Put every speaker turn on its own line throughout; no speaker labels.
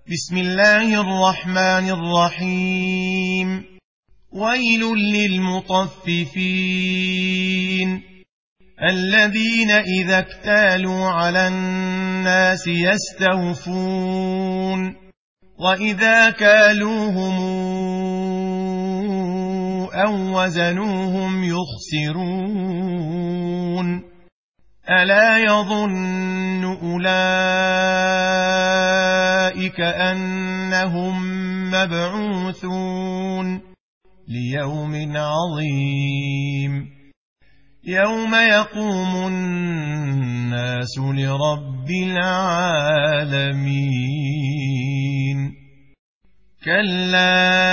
بسم الله الرحمن الرحيم. ويل للمطففين الذين إذا اكتالوا على الناس يستوفون وإذا كالوهم أو وزنوهم يخسرون ألا يظن أولئك أنهم مبعوثون ليوم عظيم يوم يقوم الناس لرب العالمين كلا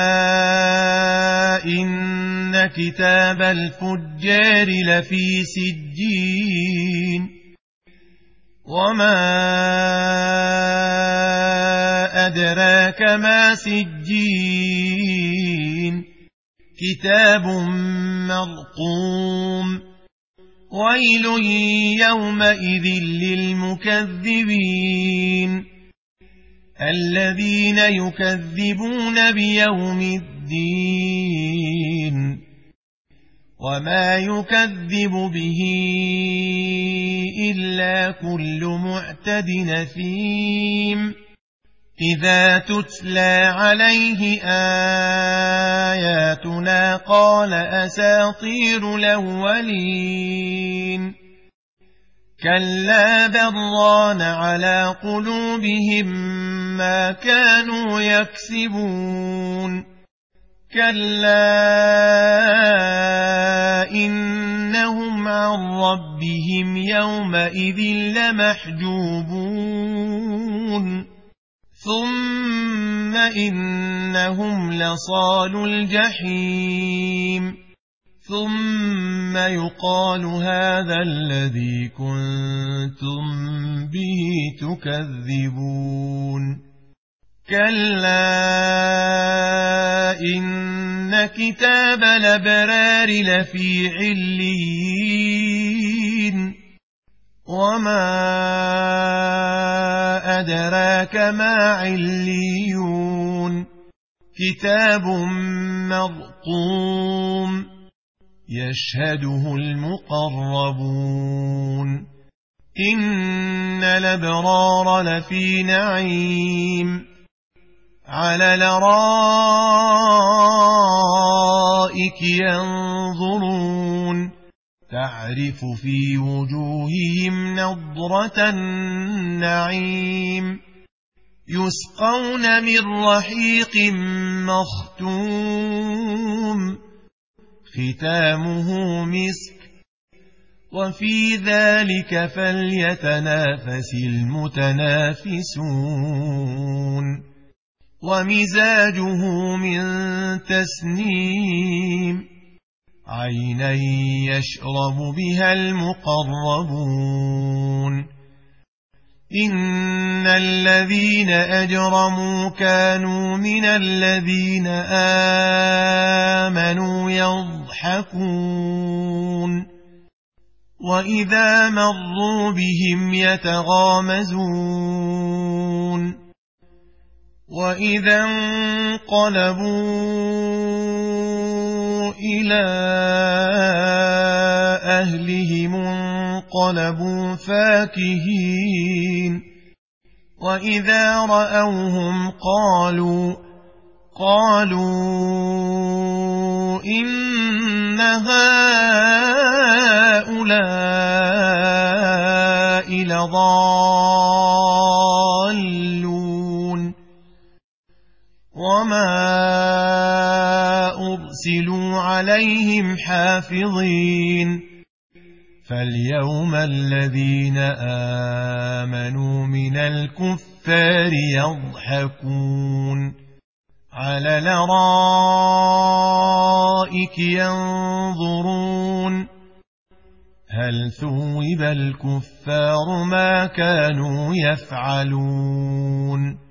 إن كتاب الفجار لفي سجين وما أدراك ما سجين كتاب مرقوم ويل يومئذ للمكذبين الذين يكذبون بيوم الدين وما يكذب به إلا كل معتد أثيم إذا تتلى عليه آياتنا قال أساطير الأولين كلا بل ران على قلوبهم ما كانوا يكسبون كلا إنهم عن ربهم يومئذ لمحجوبون ثم إنهم لصالو الجحيم ثم يقال هذا الذي كنتم به تكذبون كلا إن كتاب الأبرار لفي عليين وما أدراك ما عليون كتاب مرقوم يشهده المقربون إن الأبرار لفي نعيم على الأرائك ينظرون تعرف في وجوههم نضرة النعيم يسقون من رحيق مختوم ختامه مسك وفي ذلك فليتنافس المتنافسون ومزاجه من تسنيم عينا يشرب بها المقربون إن الذين أجرموا كانوا من الذين آمنوا يضحكون وإذا مروا بهم يتغامزون وإذا انقلبوا إلى أهلهم انقلبوا فاكهين وإذا رأوهم قالوا إن هؤلاء لضالون وما أرسلوا عليهم حافظين فاليوم الذين آمنوا من الكفار يضحكون على الأرائك ينظرون هل ثوب الكفار ما كانوا يفعلون